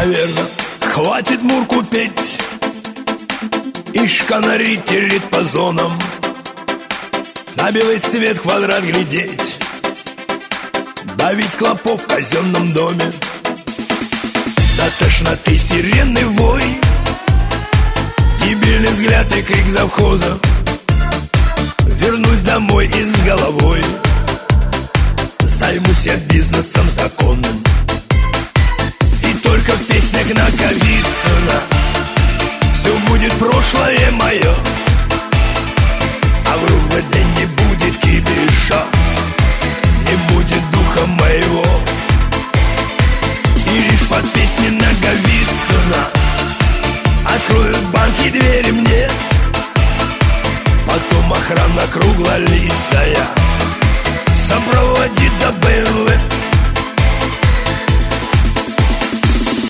наверное, хватит Мурку петь и шканари терить по зонам, на белый свет квадрат глядеть, давить клопов в казенном доме. До тошноты сиренный вой, гибельный взгляд и крик завхоза. Вернусь домой и с головой займусь я бизнесом законным.